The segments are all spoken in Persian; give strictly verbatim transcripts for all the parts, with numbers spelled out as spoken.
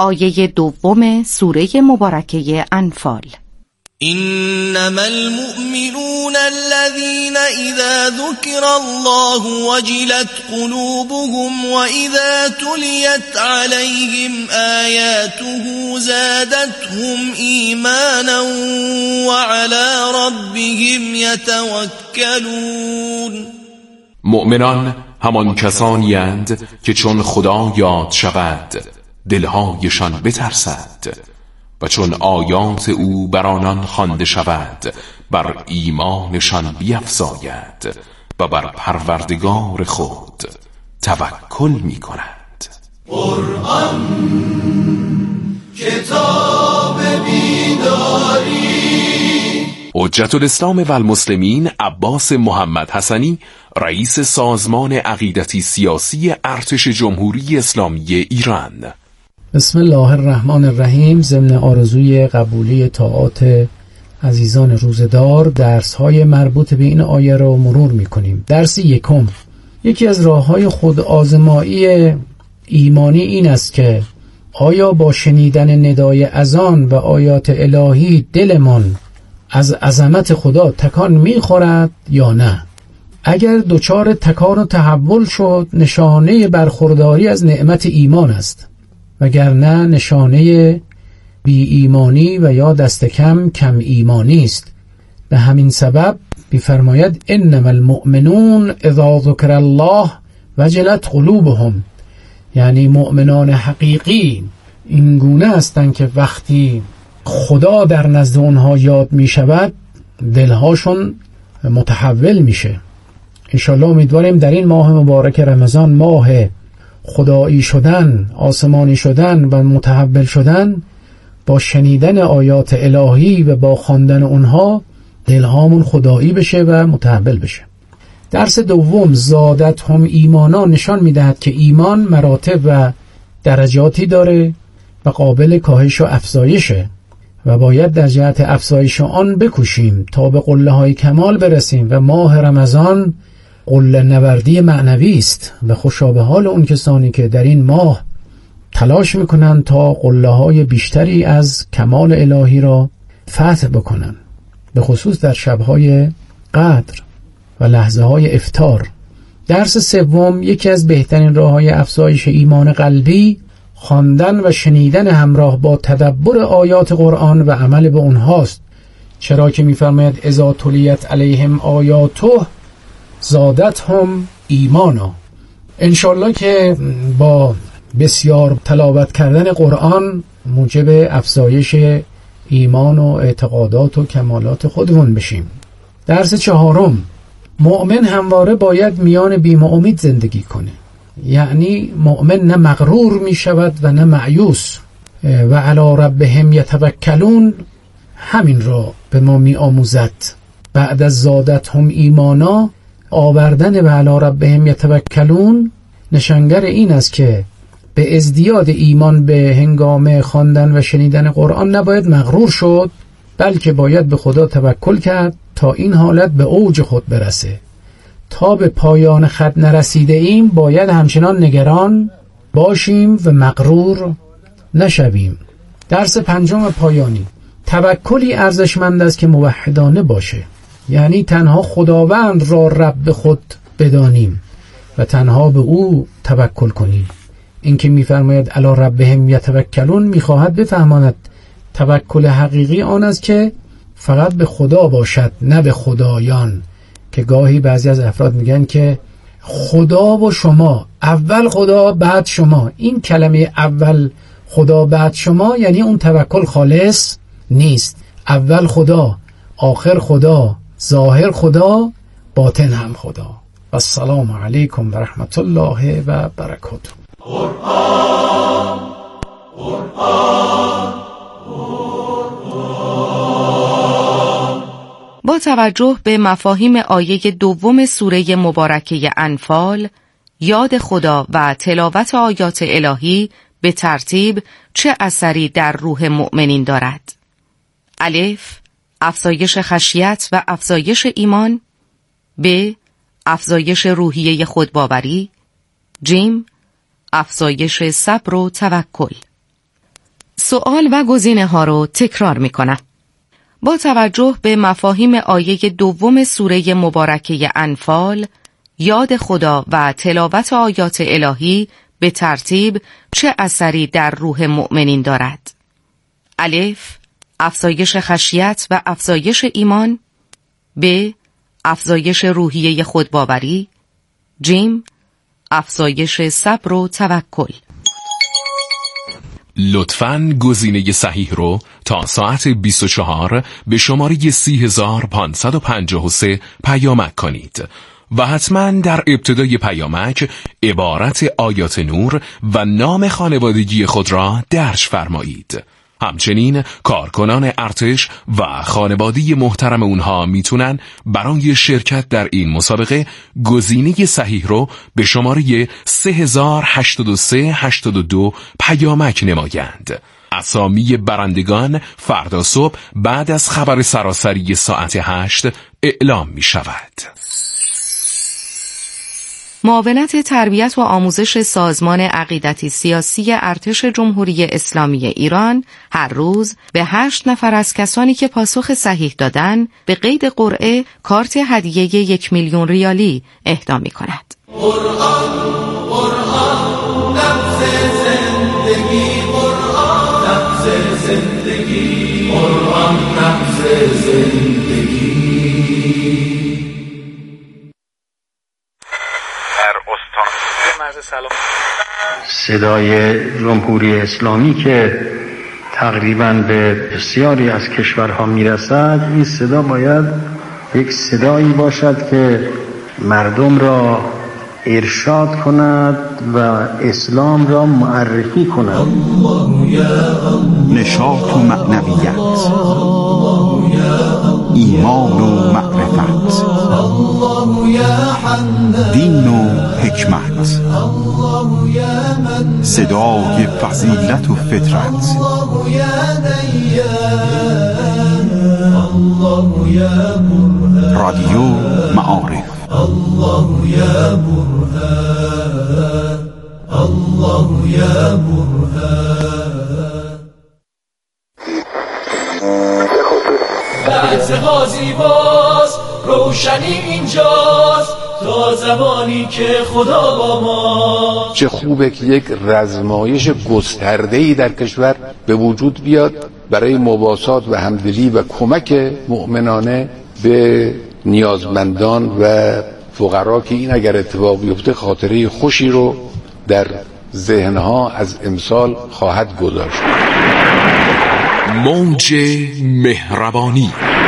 آیه دوم سوره مبارکه انفال. إنما المؤمنون الذين إذا ذكر الله وجلت قلوبهم وإذا تليت عليهم آياته زادتهم إيمانا وعلى ربهم يتوكلون. مؤمنان همان کسانی اند که چون خدا یاد شود دلهایشان بترسد و چون آیات او بر آنان خوانده شود بر ایمانشان بیفزاید و بر پروردگار خود توکل می کند. قرآن کتاب بیداری. حجت الاسلام و المسلمین عباس محمد حسنی، رئیس سازمان عقیدتی سیاسی ارتش جمهوری اسلامی ایران. بسم الله الرحمن الرحیم. ضمن آرزوی قبولی طاعات عزیزان روزدار، درس‌های مربوط به این آیه را مرور می‌کنیم. درس یکم، یکی از راه‌های خود آزمایی ایمانی این است که آیا با شنیدن ندای اذان و آیات الهی دلمان از عظمت خدا تکان می‌خورد یا نه؟ اگر دچار تکان و تحول شد، نشانه برخورداری از نعمت ایمان است، وگرنه نشانه بی ایمانی و یا دست کم کم ایمانی است. به همین سبب می‌فرماید انما المؤمنون اذا ذکر الله وجلت قلوبهم، یعنی مؤمنان حقیقی این گونه هستند که وقتی خدا در نزد اونها یاد می شود دلهاشون متحول میشه. انشالله امیدواریم در این ماه مبارک رمضان، ماه خدایی شدن، آسمانی شدن و متحول شدن، با شنیدن آیات الهی و با خواندن اونها دلهامون خدایی بشه و متحول بشه. درس دوم، زادت هم ایمانا، نشان میدهد که ایمان مراتب و درجاتی داره و قابل کاهش و افزایشه و باید در جهت افزایش آن بکوشیم تا به قله های کمال برسیم و ماه رمضان قله نوردی معنوی است و خوشا به حال اون کسانی که در این ماه تلاش میکنن تا قله های بیشتری از کمال الهی را فتح بکنن، به خصوص در شبهای قدر و لحظه های افطار. درس سوم، یکی از بهترین راه‌های افزایش ایمان قلبی خواندن و شنیدن همراه با تدبر آیات قرآن و عمل به اونهاست، چرا که می‌فرماید اذا تلیت علیهم آیاته زادتهم ایمانا. انشالله که با بسیار تلاوت کردن قرآن موجب افزایش ایمان و اعتقادات و کمالات خودمون بشیم. درس چهارم، مؤمن همواره باید میان بیم و امید زندگی کنه، یعنی مؤمن نه مغرور می شود و نه مایوس. و علی ربهم یتوکلون همین را به ما می آموزد. بعد از زادتهم ایمانا، آوردن به علی ربهم یتوکلون نشانگر این است که به ازدیاد ایمان به هنگام خواندن و شنیدن قرآن نباید مغرور شد، بلکه باید به خدا توکل کرد تا این حالت به اوج خود برسه. تا به پایان خط نرسیده ایم باید همچنان نگران باشیم و مغرور نشویم. درس پنجم پایانی، توکلی ارزشمند است که موحدانه باشه، یعنی تنها خداوند را رب خود بدانیم و تنها به او توکل کنیم. این که می‌فرماید علی ربهم یتوکلون می‌خواهد بفهماند توکل حقیقی آن است که فقط به خدا باشد، نه به خدایان، که گاهی بعضی از افراد میگن که خدا و شما، اول خدا بعد شما. این کلمه اول خدا بعد شما یعنی اون توکل خالص نیست. اول خدا، آخر خدا، ظاهر خدا، باطن هم خدا. السلام علیکم و رحمت الله و برکاته. قرآن قرآن با توجه به مفاهیم آیه دوم سوره مبارکه انفال، یاد خدا و تلاوت آیات الهی به ترتیب چه اثری در روح مؤمنین دارد؟ الف، افزایش خشیت و افزایش ایمان. ب، افزایش روحیه خودباوری. جیم، افزایش صبر و توکل. سوال و گزینه ها رو تکرار می کنم. با توجه به مفاهیم آیه دوم سوره مبارکه انفال، یاد خدا و تلاوت آیات الهی به ترتیب چه اثری در روح مؤمنین دارد؟ الف، افزایش خشیت و افزایش ایمان. ب، افزایش روحیه خودباوری. جیم، افزایش صبر و توکل. لطفاً گزینه صحیح رو تا ساعت بیست و چهار به شماره سی هزار پانصد و پنجاه و سه پیامک کنید و حتما در ابتدای پیامک عبارت آیات نور و نام خانوادگی خود را درج فرمایید. همچنین کارکنان ارتش و خانواده محترم اونها میتونن برای شرکت در این مسابقه گزینه صحیح رو به شماره سه هزار هشتاد و سه هشتاد و دو پیامک نمایند. اسامی برندگان فردا صبح بعد از خبر سراسری ساعت هشت اعلام می شود. معاونت تربیت و آموزش سازمان عقیدتی سیاسی ارتش جمهوری اسلامی ایران هر روز به هشت نفر از کسانی که پاسخ صحیح دادن به قید قرعه کارت هدیه یک میلیون ریالی اهدا می کند. قرآن قرآن نبض زندگی، قرآن نبض زندگی، قرآن نبض زندگی. صدای جمهوری اسلامی که تقریباً به بسیاری از کشورها میرسد، این صدا باید یک صدایی باشد که مردم را ارشاد کند و اسلام را معرفی کند. نشاط و معنویت، ایمان و معرفت، دین و حکمت، صدای فضیلت و فطرت، رادیو معارف. الله یا برهان، الله یا برهان. بعض ها زیباست، روشنی اینجاست، تا زمانی که خدا با ما. چه خوبه که یک رزمایش گسترده‌ای در کشور به وجود بیاد برای مواسات و همدلی و کمک مؤمنانه به نیازمندان و فقرا که این اگر اتفاق بیفته خاطره خوشی رو در ذهنها از امسال خواهد گذاشت. موج مهربانی.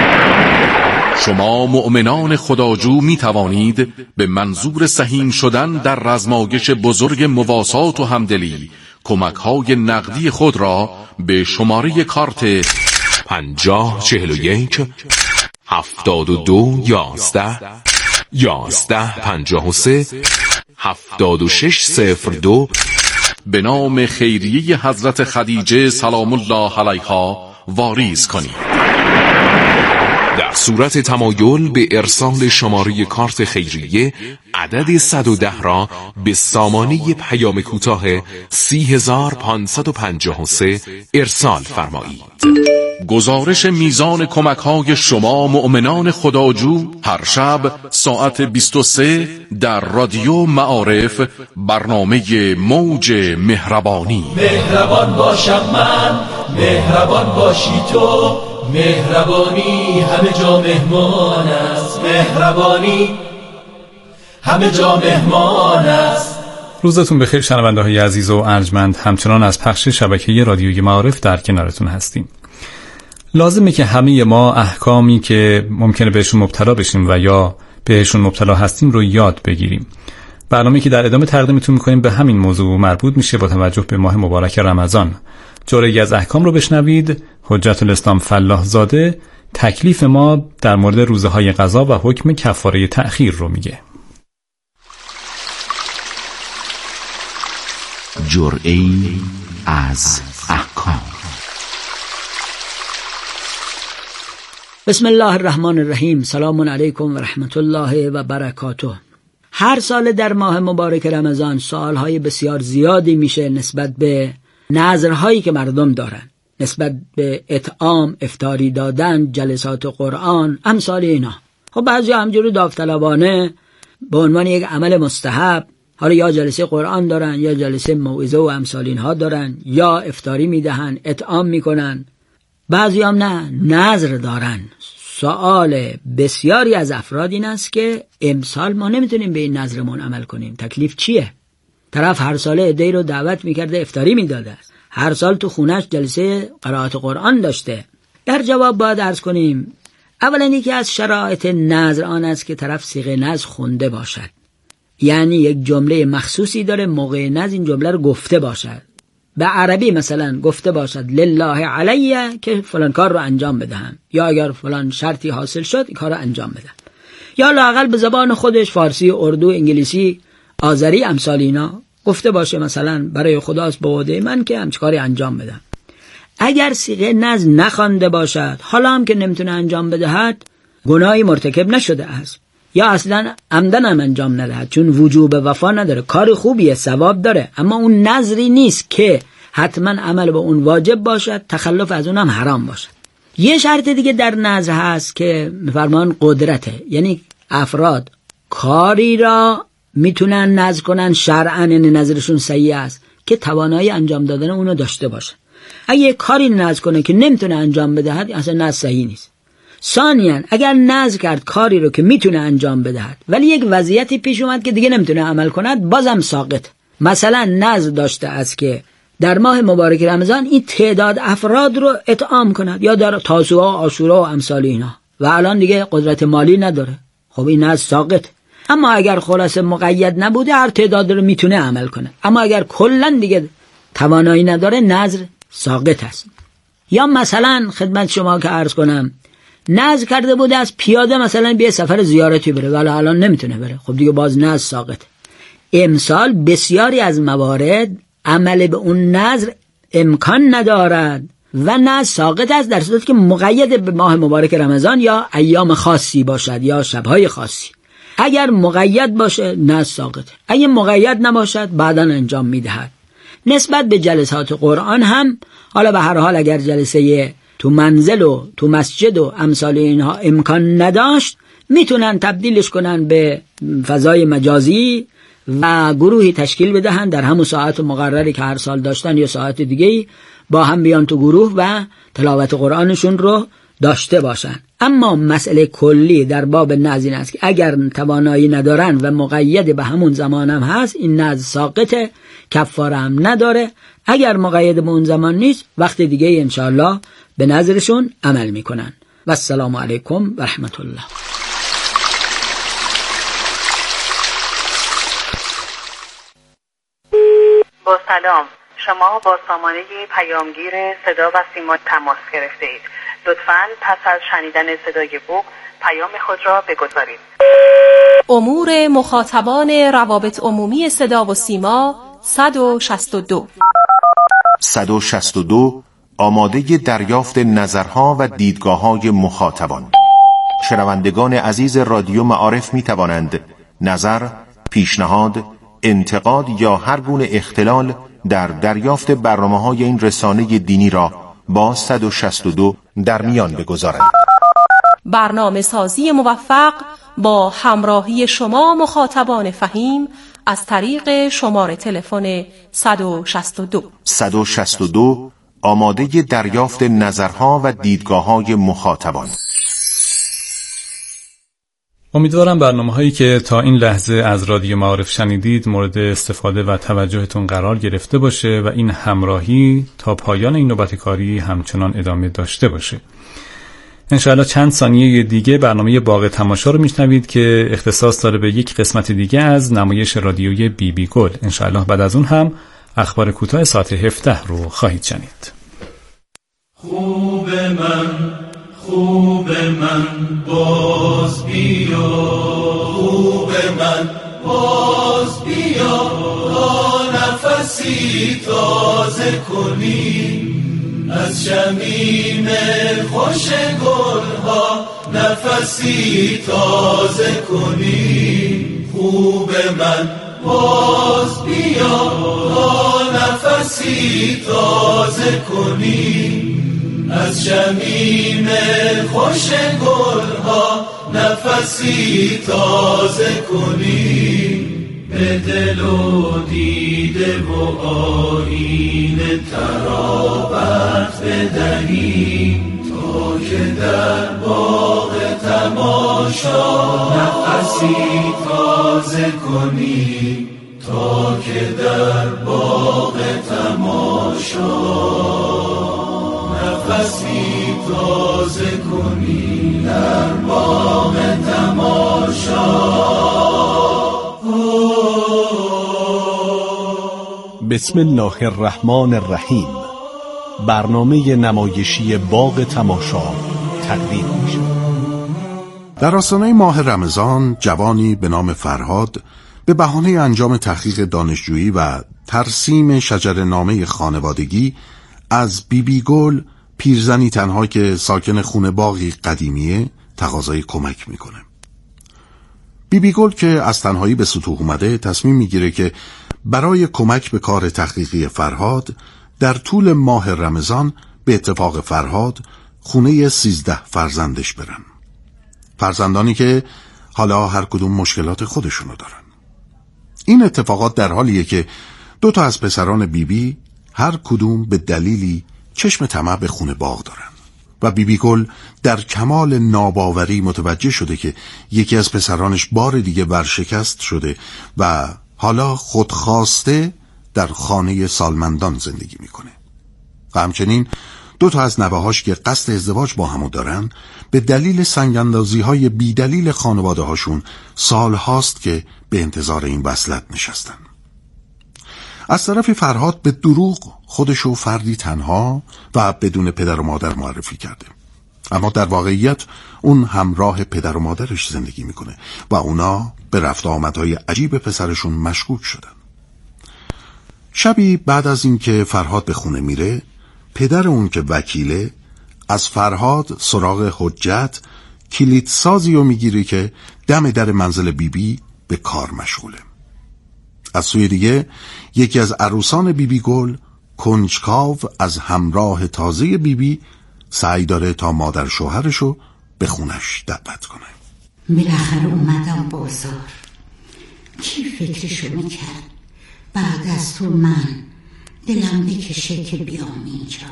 شما مؤمنان خداجو می توانید به منظور سهیم شدن در رزمایش بزرگ مواسات و همدلی کمک‌های نقدی خود را به شماره کارت پنجاه چهل و یک هفتاد و دو یازده یازده پنجاه و سه هفتاد و شش صفر دو به نام خیریه حضرت خدیجه سلام الله علیها واریز کنید. در صورت تمایل به ارسال شماره کارت خیریه عدد صد و ده را به سامانه پیام کوتاه سی هزار پانصد و پنجاه و سه ارسال فرمایید. گزارش میزان کمک‌های شما مؤمنان خداجو هر شب ساعت بیست و سه در رادیو معارف، برنامه موج مهربانی. مهربان باشم من، مهربان باشی تو، مهربانی همه جا مهمان است، مهربانی همه جا مهمان است. روزتون بخیر شنونده های عزیز و ارجمند، همچنان از پخش شبکه رادیوی معارف در کنارتون هستیم. لازمه که همه ما احکامی که ممکنه بهشون مبتلا بشیم و یا بهشون مبتلا هستیم رو یاد بگیریم. برنامه‌ای که در ادامه تقدیمتون می‌کنیم به همین موضوع مربوط میشه با توجه به ماه مبارک رمضان. جرعه‌ای از احکام رو بشنوید. حجت الاسلام فلاح زاده تکلیف ما در مورد روزهای قضا و حکم کفاره تأخیر رو میگه. جرعه‌ای از احکام. بسم الله الرحمن الرحیم. سلام علیکم و رحمت الله و برکاته. هر سال در ماه مبارک رمضان سوالهای بسیار زیادی میشه نسبت به نذرهایی که مردم دارن نسبت به اطعام، افطاری دادن، جلسات قرآن، امثال اینا. خب بعضی همجوری داوطلبانه به عنوان یک عمل مستحب حالا یا جلسه قرآن دارن یا جلسه موعظه و امثال اینها دارن یا افطاری میدهن، اطعام میکنن. بعضی هم نه، نذر دارن. سوال بسیاری از افراد این است که امسال ما نمیتونیم به این نذرمون عمل کنیم، تکلیف چیه؟ طرف هر ساله عده‌ای رو دعوت میکرده، افطاری میداده، هر سال تو خونش جلسه قرائت قرآن داشته. در جواب باید عرض کنیم اولا یکی از شرایط نذر آن است که طرف صیغه نذر خونده باشد، یعنی یک جمله مخصوصی داره موقع نذر این جمله رو گفته باشد. به عربی مثلا گفته باشد لله علیه که فلان کار رو انجام بدهم، یا اگر فلان شرطی حاصل شد این کار رو انجام بدم، یا لااقل به زبان خودش فارسی، اردو، انگلیسی، آذری امثال اینا گفته باشه مثلا برای خداست به وعده من که همچین کاری انجام بدم. اگر صیغه نذر نخوانده باشد حالا هم که نمیتونه انجام بدهد گناهی مرتکب نشده است، یا اصلا عمدن هم انجام ندهد چون وجوب وفا نداره، کار خوبیه، ثواب داره، اما اون نذری نیست که حتما عمل به اون واجب باشد، تخلف از اون هم حرام باشد. یه شرط دیگه در نذر هست که میفرمان قدرته، یعنی افراد کاری را میتونن نذر کنن شرعاً، یعنی نذرشون صحیح است که توانایی انجام دادن اونو داشته باشه. اگه کاری نذر کنه که نمیتونه انجام بدهد اصلا نذر صحیح نیست. ثانیاً اگر نذر کرد کاری رو که میتونه انجام بدهد ولی یک وضعیتی پیش اومد که دیگه نمیتونه عمل کند، بازم ساقط. مثلا نذر داشته است که در ماه مبارک رمضان این تعداد افراد رو اطعام کند یا در تاسوعا، عاشورا و امثال اینا، و الان دیگه قدرت مالی نداره، خب این نذر ساقط. اما اگر خلاصه مقید نبوده هر تعداد رو میتونه عمل کنه، اما اگر کلا دیگه توانایی نداره نذر ساقط است. یا مثلا خدمت شما که عرض کنم نذر کرده بوده از پیاده مثلا به سفر زیارتی بره ولی الان نمیتونه بره، خب دیگه باز نذر ساقط. امسال بسیاری از موارد عمل به اون نذر امکان ندارد و نذر ساقط است در صورتی که مقید به ماه مبارک رمضان یا ایام خاصی باشد یا شبهای خاصی. اگر مقید باشه نذر ساقطه، اگر مقید نباشد بعداً انجام میدهد. نسبت به جلسات قرآن هم حالا به هر حال اگر جلسه تو منزل و تو مسجد و امثال اینها امکان نداشت میتونن تبدیلش کنن به فضای مجازی و گروهی تشکیل بدهن در همون ساعت مقرری که هر سال داشتن یا ساعت دیگه‌ای با هم بیان تو گروه و تلاوت قرآنشون رو داشته باشن. اما مسئله کلی در باب نذر است که اگر توانایی ندارن و مقید به همون زمان هم هست این نذر ساقطه، کفاره هم نداره. اگر مقید به اون زمان نیست وقت دیگه انشاءالله به نذرشون عمل میکنن. و السلام علیکم و رحمت الله. با سلام، شما با سامانه پیامگیر صدا و سیما تماس گرفته اید. لطفاً پس از شنیدن صدای بوق پیام خود را بگذارید. امور مخاطبان روابط عمومی صدا و سیما صد و شصت و دو صد و شصت و دو آماده دریافت نظرها و دیدگاه‌های مخاطبان. شنوندگان عزیز رادیو معارف می توانند نظر، پیشنهاد، انتقاد یا هر گونه اختلال در دریافت برنامه‌های این رسانه دینی را با صد و شصت و دو در میان بگذارند. برنامه سازی موفق با همراهی شما مخاطبان فهیم از طریق شماره تلفن صد و شصت و دو صد و شصت و دو آماده دریافت نظرها و دیدگاه‌های مخاطبان. امیدوارم برنامه‌هایی که تا این لحظه از رادیو معارف شنیدید مورد استفاده و توجهتون قرار گرفته باشه و این همراهی تا پایان این نوبت کاری همچنان ادامه داشته باشه. انشاءالله چند ثانیه دیگه برنامه باغ تماشا رو میشنوید که اختصاص داره به یک قسمت دیگه از نمایش رادیویی بی بی گل. انشاءالله بعد از اون هم اخبار کوتاه ساعت هفده رو خواهید شنید. خوب من خوب من باز بیا، خوب من باز بیا، تا نفسی تازه کنی از شمیم خوش گلها، نفسی تازه کنی. خوب من باز بیا تا نفسی تازه کنی از شمیم خوش گلها نفسی تازه کنی به دل و دیده و آیین ترابت بدهیم تا که در باغ تماشا نفسی تازه کنی تا که در باغ تماشا نفسی تازه کنی در باغ تماشا. بسم الله الرحمن الرحیم. برنامه نمایشی باغ تماشا تقدیم میشه. در آستانه ماه رمضان جوانی به نام فرهاد به بهانه انجام تحقیق دانشجویی و ترسیم شجره‌نامه خانوادگی از بیبی گل، پیرزنی تنها که ساکن خونه باغی قدیمیه، تقاضای کمک میکنه. بیبی گل که از تنهایی به سطوح اومده تصمیم میگیره که برای کمک به کار تحقیقی فرهاد در طول ماه رمضان به اتفاق فرهاد خونه سیزده فرزندش برن. فرزندانی که حالا هر کدوم مشکلات خودشونو دارن. این اتفاقات در حالیه که دو تا از پسران بیبی هر کدوم به دلیلی چشم طمع به خونه باغ دارن و بیبی گل در کمال ناباوری متوجه شده که یکی از پسرانش بار دیگه ورشکست شده و حالا خودخواسته در خانه سالمندان زندگی میکنه و همچنین دو تا از نوه‌هاش که قصد ازدواج با همو دارن به دلیل سنگ‌اندازی های بی دلیل خانواده هاشون سال هاست که به انتظار این وصلت نشستن. از طرفی فرهاد به دروغ خودشو فردی تنها و بدون پدر و مادر معرفی کرده، اما در واقعیت اون همراه پدر و مادرش زندگی میکنه و اونا به رفت آمدهای عجیب پسرشون مشکوک شدن. شبی بعد از اینکه فرهاد به خونه میره، پدر اون که وکیله از فرهاد سراغ حجت کلید سازی رو میگیره که دم در منزل بیبی بی به کار مشغوله. از سوی دیگه یکی از عروسان بیبی گل کنجکاو از همراه تازه بیبی بی سعی داره تا مادر شوهرشو به خونش دعوت کنه. بالاخره اومدم بازار. کی فکرشو میکرد بعد از تو من دلم بکشه که بیام اینجا.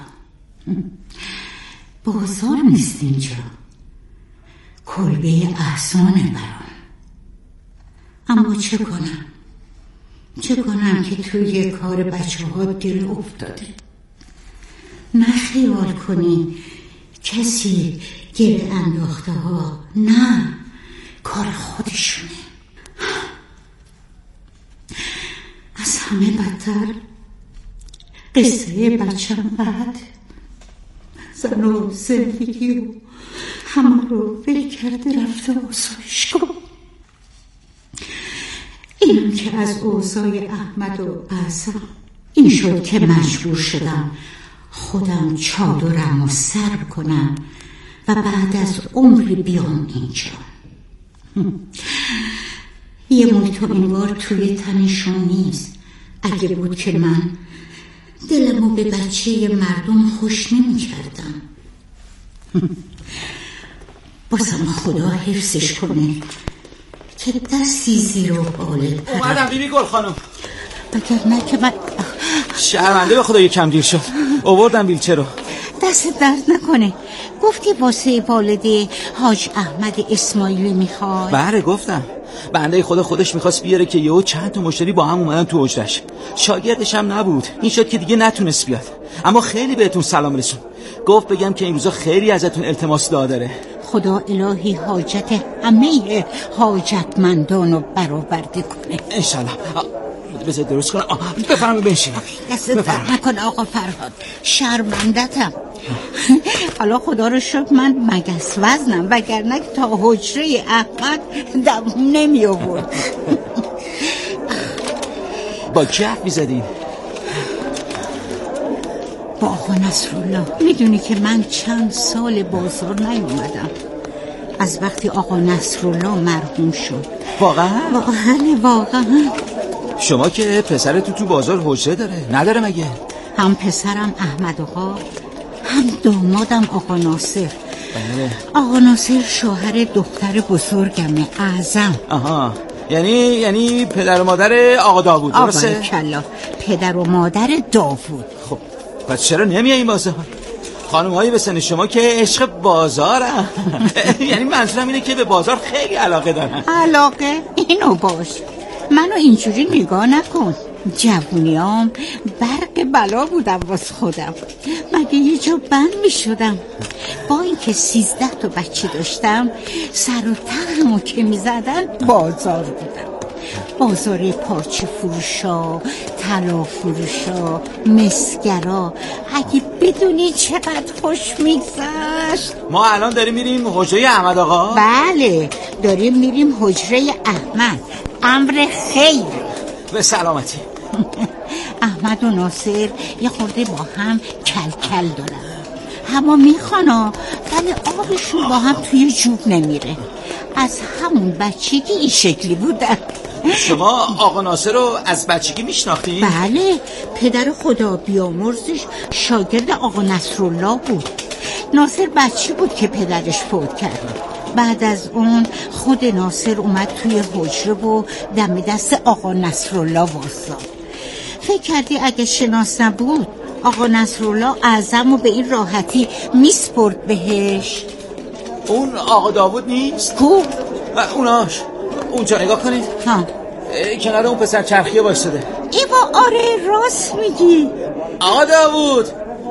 بازار نیست اینجا، کلبه احسانه برام. اما چه کنم چه کنم که توی کار بچه ها دل افتاده. نه خیال کنی کسی گل انداخته ها، نه، کار خودشونه. از همه بدتر قصه بچم بعد زن و زندگی و همه رو ول کرده رفته آسایشگاه. اینم که از اوضاع احمد و اعظم این شد که مجبور شدم خودم چادرم و سر کنم و بعد از عمری بیام اینجا. یه موی انگار توی تنشون نیست. اگه بود که من دلمو به بچه مردم خوش نمی کردم. بازم خدا حفظش کنه که دستی زیر و بالت پرد. اومدم بیبی گل خانم. بگر نه که من شرمنده به خدا یکم دیر شد. آوردم بیلچه رو. دست درد نکنه. گفتی واسه والده حاج احمد اسماعیلی میخواد؟ بله گفتم. بنده خدا خودش میخواست بیاره که یهو چند تا مشتری با هم اومدن تو حجرش. شاگردش هم نبود. این شد که دیگه نتونست بیاد. اما خیلی بهتون سلام رسون. گفت بگم که این روزا خیلی ازتون التماس دعا داره. خدا الهی حاجت همه حاجتمندان رو برآورده کنه انشالله. بذار درست کنم. بفرمایید بنشین. دست درد نکن آقا فرهاد، شرمندتم. حالا خدا رو شکر من مگس وزنم، وگرنه تا حجره احمد دوام نمی آورد. با کی حرف می‌زدین؟ با آقا نصرالله. میدونی که من چند سال بازار نیومدم از وقتی آقا نصرالله مرحوم شد. واقعا؟ واقعا واقعا شما که پسرتو تو بازار حجره داره نداره مگه؟ هم پسرم احمد آقا، هم دامادم آقا ناصر. بله. آقا ناصر شوهر دختر بزرگمه، اعظم. آها، یعنی یعنی پدر و مادر آقا داوود، درسته؟ آبارکلا، پدر و مادر داوود. خب پس چرا نمیای این بازار؟ خانم هایی به سن شما که عشق بازارن. یعنی منظورم اینه که به بازار خیلی علاقه دارن. علاقه؟ اینو باش، منو اینجوری نگاه نکن. جوونیام برق بلا بودم واس خودم، مگه یه جا بند می شدم. با اینکه سیزده تا بچه داشتم، سر و تخمو که می زدن بازار بودم. بازار پارچه فروشا، طلا فروشا، مسگرا. اگه بدونی چقدر خوش میگذشت. ما الان داریم میریم حجره احمد آقا؟ بله، داریم میریم حجره احمد. امر خیر. به سلامتی. احمد و ناصر یه خورده با هم کل کل دارن، اما میخوانا، ولی آبشون با هم توی جوب نمیره. از همون بچگی این شکلی بودن. شما آقا ناصر رو از بچگی میشناختی؟ بله، پدر خدا بیامرزش شاگرد آقا نصرالله بود. ناصر بچه بود که پدرش فوت کرد. بعد از اون خود ناصر اومد توی حجره و دم دست آقا نصرالله واساد. فکر کردی اگه شناس نبود آقا نصرالله اعظم و به این راحتی میسپرد بهش؟ اون آقا داوود نیست؟ کو؟ و اوناش اونجا نگاه کنید. ها، کنار اون پسر چرخیه بایستده. ایوا آره، راست میگی. آقا داوود،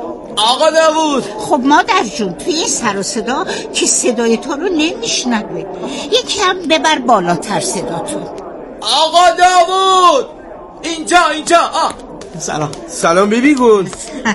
آقا داوود. خب مادر جون، توی این سر و صدا که صدای تو رو نمیشنوه، یکم ببر بالاتر صداتو. آقا داوود اینجا اینجا. آه. سلام. سلام بیبی گل.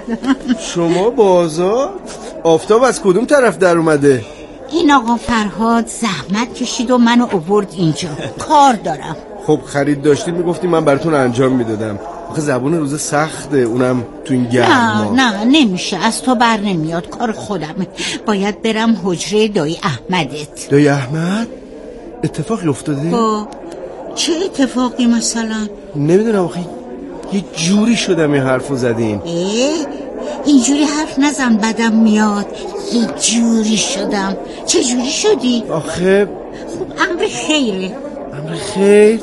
شما بازار؟ آفتاب از کدوم طرف در اومده؟ این آقا فرهاد زحمت کشید و منو آورد اینجا. کار دارم. خب خرید داشتید میگفتی من براتون انجام میدادم. آخه زبون روز سخته، اونم تو این گرما. نه نه نمیشه، از تو بر نمیاد، کار خودمه. باید برم حجره دایی احمدت. دایی احمد؟ اتفاقی افتاده؟ با چه اتفاقی مثلا؟ نمیدونم آخه یه جوری شدم این حرفو زدین. اه؟ اینجوری حرف نزن بدم میاد. یه جوری شدم. چه جوری شدی؟ آخه خب امر خیره. امر خیر؟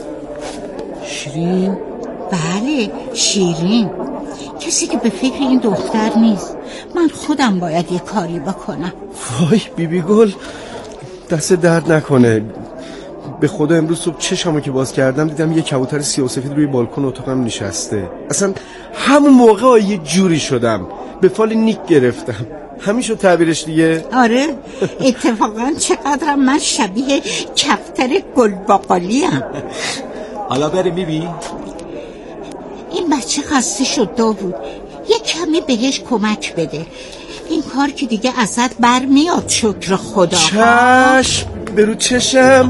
شیرین؟ بله شیرین، کسی که به فکر این دختر نیست. من خودم باید یه کاری بکنم. وای بیبی گل، دست درد نکنه. به خدا امروز صبح چشمو که باز کردم دیدم یه کبوتر سیاه و سفید روی بالکن اتاقم نشسته. اصلا همون موقع یه جوری شدم، به فال نیک گرفتم. همین شد تعبیرش دیگه. آره اتفاقا چقدرم من شبیه کفتر گلباقالیم. حالا بریم میبین. این بچه خسته شد داوود، یه کمی بهش کمک بده. این کار که دیگه ازت برمیاد. شکر خدا. چشم برو چشم.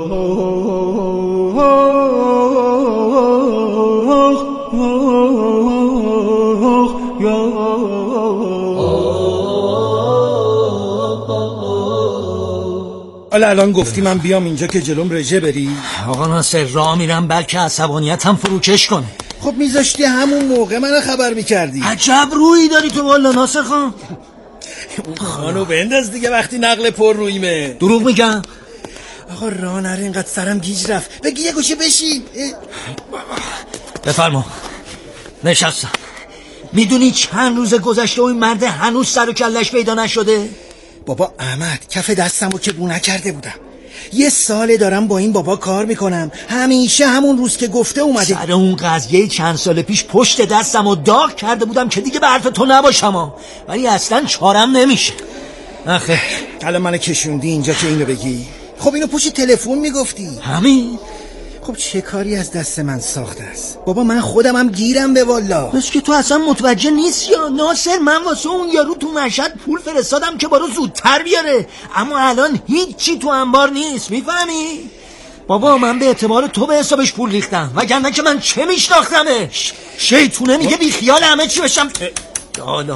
حالا الان گفتی من بیام اینجا که جلوم رژه بری؟ آقا ناصر راه میرم بلکه عصبانیتم فروکش کنه. خب میذاشتی همون موقع منو خبر میکردی. عجب رویی داری تو والا ناصر خان. اون خانو بنداز دیگه وقتی نقل پر رویمه. دروغ میگم. آقا راه نره اینقدر سرم گیج رفت. بگی یه گوشه بشین. بفرما. نشستم. میدونی چند روز گذشته و این مرد هنوز سر و کلش پیدا نشده؟ بابا احمد کف دستمو که بو نکرده بودم. یه ساله دارم با این بابا کار میکنم، همیشه همون روز که گفته اومده. سر اون قضیه چند سال پیش پشت دستمو داغ کرده بودم که دیگه به حرف تو نباشم، ولی اصلا چارم نمیشه. آخه الان منو کشوندی اینجا که اینو بگی. خب اینو پشت تلفن میگفتی. همین. خب چه کاری از دست من ساخته است؟ بابا من خودم هم گیرم به والا. بس که تو اصلا متوجه نیست یا ناصر، من واسه اون یارو تو مشهد پول فرستادم که بارو زودتر بیاره، اما الان هیچی تو انبار نیست. میفهمی؟ بابا من به اعتبار تو به حسابش پول ریختم، وگرنه که من چه میشناختمش. شیطونه میگه بی خیال همه چی بشم. یالا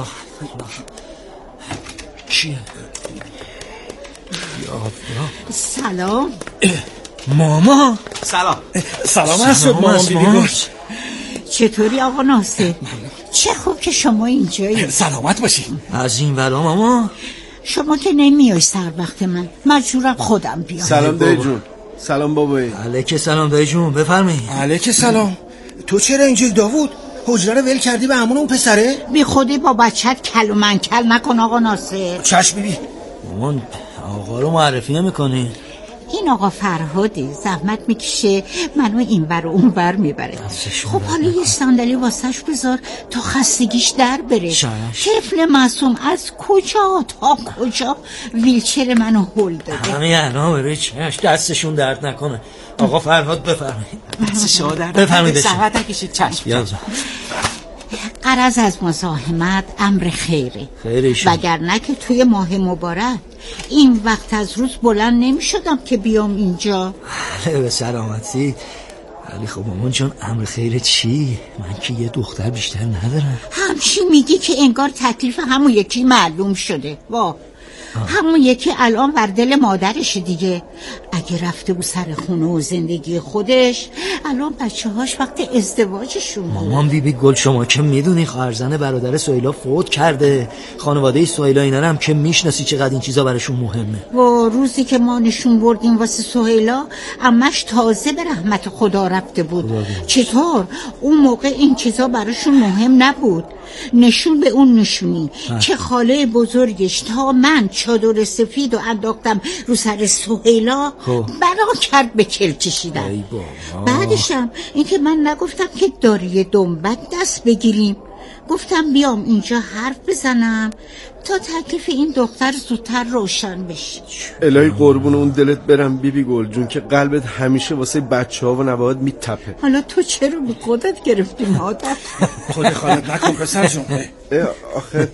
چیه؟ سلام. ماما سلام. سلام هست مامان بیبی گل. چطوری آقا ناصر؟ چه خوب که شما اینجایی. سلامت باشی. از این ورا ماما. شما که نمیای سر وقت من، مجبورم خودم بیام. سلام دایی جون. سلام بابایی. علیک سلام دایی جون، بفرمایید. علیک سلام. تو چرا اینجایی داوود؟ حجره رو ول کردی به همون اون پسره؟ بی خودی با بچت کل و منکل نکن آقا ناصر. چشم بیبی. مامان آقا رو معرفی نمی‌کنی؟ این آقا فرهاده زحمت میکشه منو اینور و اونور میبره. خب حالا یه صندلی واسش بذار تا خستگیش در بره. طفل معصوم از کجا تا کجا ویلچر منو هل داده. همه انا بره چش دستشون درد نکنه. آقا فرهاد بفرمایید. دست شما درد بفرمایید. زحمت نکشید. چشم. غرض از مزاحمت امر خیره. خیرشون. وگرنه که توی ماه مبارک این وقت از روز بلند نمی شدم که بیام اینجا. به سلامتی. ولی خب مامان جان امر خیره چی؟ من که یه دختر بیشتر ندارم. همچی میگی که انگار تکلیف همون یکی معلوم شده. وا همون یکی الان بر دل مادرش دیگه. اگه رفته بود سر خونه و زندگی خودش الان بچه هاش وقت ازدواجشون. مامان بی بی گل شما که میدونی خواهرزن برادر سهیلا فوت کرده. خانواده سهیلا اینا هم که میشناسی چقدر این چیزا براشون مهمه. و روزی که ما نشون بردیم واسه سهیلا عمش تازه به رحمت خدا رفته بود. چطور اون موقع این چیزا براشون مهم نبود؟ نشون به اون نشونی ها. که خاله بزرگش تا من چادر سفید و انداختم رو سر سهیلا بنا کرد به چل کشیدن. بعدشم این که من نگفتم که داری دنبک دست بگیریم، گفتم بیام اینجا حرف بزنم تا تکلیف این دختر زودتر روشن بشه. الهی قربون اون دلت برم بیبی گل جون که قلبت همیشه واسه بچه ها و نواد میتپه. حالا تو چرا به خودت گرفتی مادر؟ خود خالت نکن پسر جون. آخه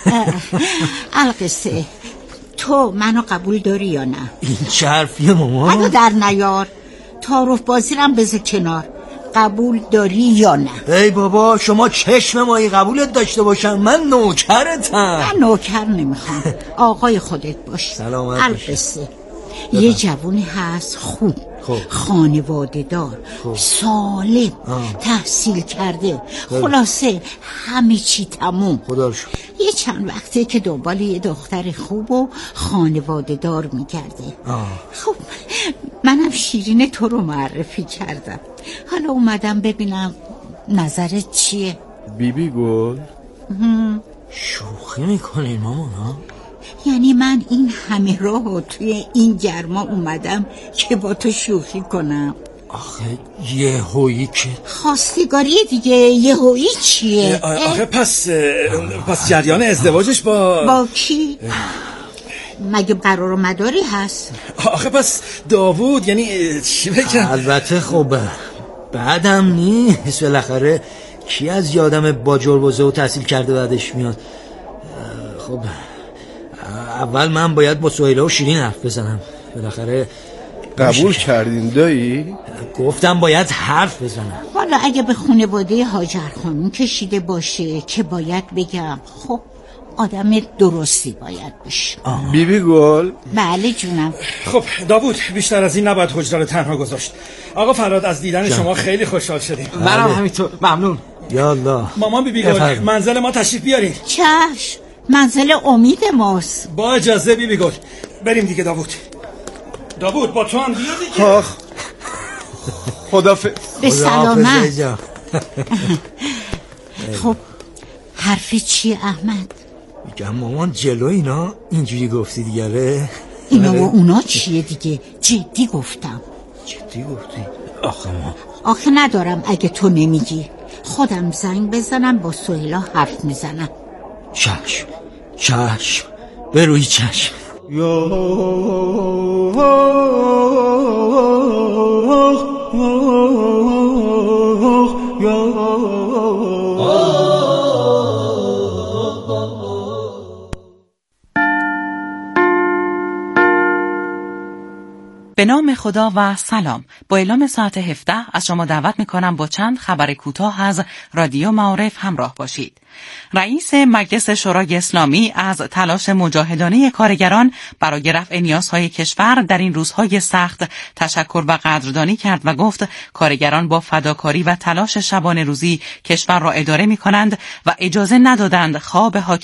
القصه تو منو قبول داری یا نه؟ این چه حرفیه ماما؟ منو در نیار. تعارف بازی رم بذار کنار. قبول داری یا نه؟ ای بابا شما چشم مایی قبولت داشته باشم. من نوکرتم. من نوکر نمیخوام. آقای خودت باش. سلامت القصه یه جوونی هست خوب خوب. خانواده دار خوب. سالم آه. تحصیل کرده خوب. خلاصه همه چی تموم. خدا شو. یه چند وقته که دنبال یه دختر خوب و خانواده دار میگرده. خب منم شیرین تو رو معرفی کردم. حالا اومدم ببینم نظرت چیه؟ بیبی گل شوخی میکنین مامان ها؟ یعنی من این همه راه توی این گرما اومدم که با تو شوخی کنم؟ آخه یه هویی که خواستگاری دیگه. یه هویی چیه؟ آخه پس پس جریان ازدواجش با با کی؟ مگه قرار و مداری هست؟ آخه پس داوود یعنی چی بگم؟ البته خب بعدم نیست. بالاخره کی از یادم با جربوزه و تحصیل کرده بعدش میاد. خب اول من باید با سهیلا و شیرین حرف بزنم. بالاخره قبول کردین دایی؟ گفتم باید حرف بزنم. والا اگه به خانواده هاجر خانم کشیده باشه که باید بگم خب آدم درستی باید بشه. بیبی گل بله جونم. خب داوود بیشتر از این نباید حجره رو تنها گذاشت. آقا فراد از دیدن شما خیلی خوشحال شدیم. منم همینطور. ممنون. یالله. مامان بیبی گل منزل ما تشریف بیارین. چشم. منزل امید ماست. با اجازه بیبی گل بریم دیگه. داوود داوود با تو هم بیا دیگه. آخ خدافظ. به سلامت. خب حرف چیه احمد؟ میگم مامان جلو اینا اینجوری گفتی دیگره. اینا و اونا چیه دیگه؟ جدی گفتم. جدی گفتی؟ آخه ما آخه ندارم اگه تو نمیگی. خودم زنگ بزنم با سهیلا حرف میزنم. چشم چشم بروی چشم. به نام خدا و سلام. با اعلام ساعت هفده از شما دعوت میکنم با چند خبر کوتاه از رادیو معارف همراه باشید. رئیس مجلس شورای اسلامی از تلاش مجاهدانه کارگران برای رفع نیازهای کشور در این روزهای سخت تشکر و قدردانی کرد و گفت کارگران با فداکاری و تلاش شبانه روزی کشور را اداره می‌کنند و اجازه ندادند خواب حاکم